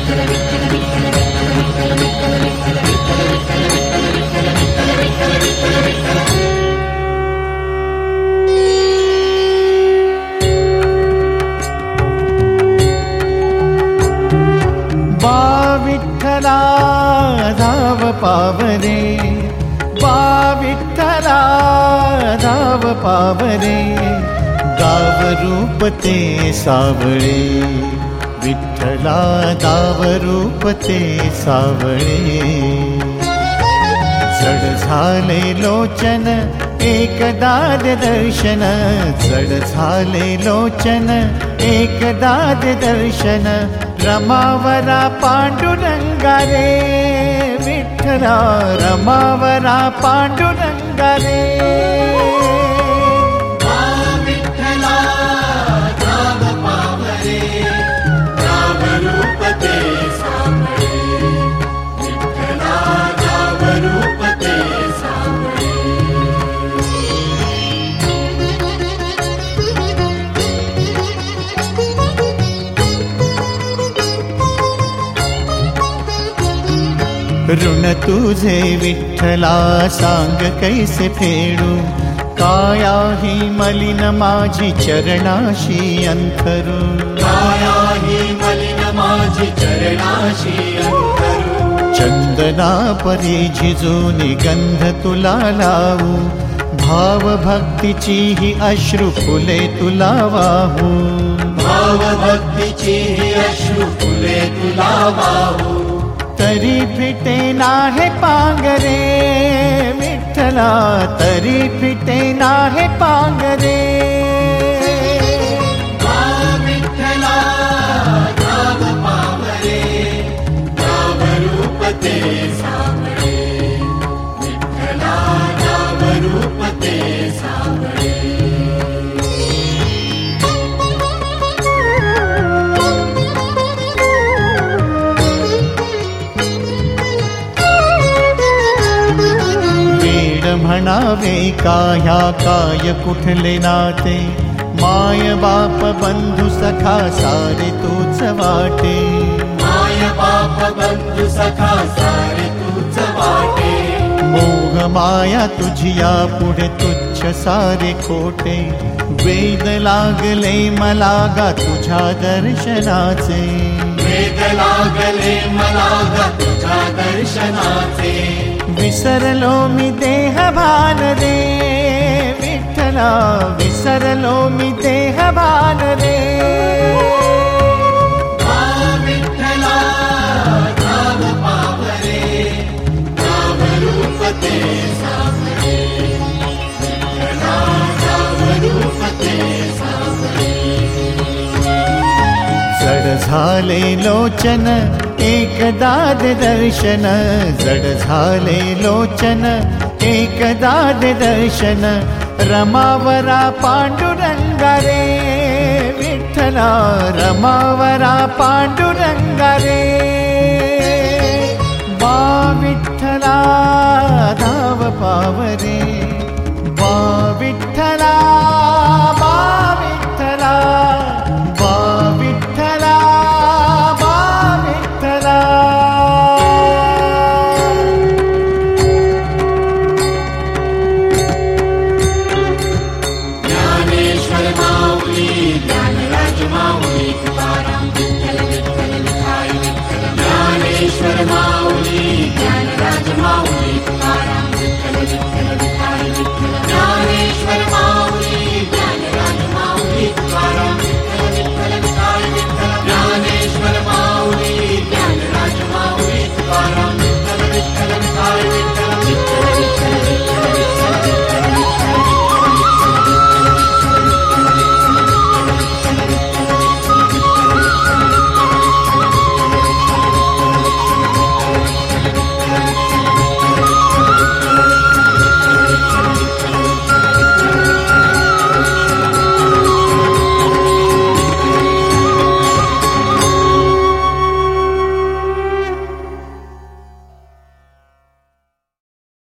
विठ्ठला धाव पावरे, बा विठ्ठला धाव पावरे, गाव रूप ते सावळे, विठ्ठला दाव रूप ते सावळे. जड झाले लोचन एकदा दर्शन, जड झाले लोचन एकदा दर्शन, रमावरा पांडुरंगा रे, विठ्ठला रमावरा पांडुरंगा रे. विठ्ठला धाव पावरे, गाव रूप ते सावळे, विठ्ठला दाव रूप ते सावळे. ऋण तुझे विठ्ठला सांग कैसे फेडू, काया ही मलिन माझी चरणाशी अंतरू, काया ही मलिन माझी चरणाशी अंतरू. चंदना परी झिजूनी गंध तुला लावू, भाव भक्तीची ही अश्रू फुले तुला वाहू, भाव भक्तीची ही अश्रू फुले तुला वाहू. तरी फिटे नाहे पांगरे, विठ्ठला तरी फिटे नाहे पांगरे. विठ्ठला धाव पावरे, गाव रूप ते सावळे, विठ्ठला दाव रूप ते सावळे. म्हणावे काह्या काय कुठले नाते, माय बाप बंधू सखा सारे तूच वाटे, माय बाप बंधू सखा सारे तूच वाटे. मोह माया तुझिया पुढे तुच्छ सारे खोटे, वेद लागले मला गा तुझ्या दर्शनाचे, वेद लागले मला गा तुझ्या दर्शनाचे. विसरलो मी देह भान रे, विठ्ठला विसरलो मी देह भान रे. विठ्ठला धाव पावरे, गाव रूप ते सावळे, विठ्ठला दाव रूप ते सावळे. जड झाले लोचन एकदा दर्शन, जड झाले लोचन एकदा दर्शन, रमावरा पांडुरंगा रे, विठ्ठला रमावरा पांडुरंगा रे. बा विठ्ठला धाव पावरे.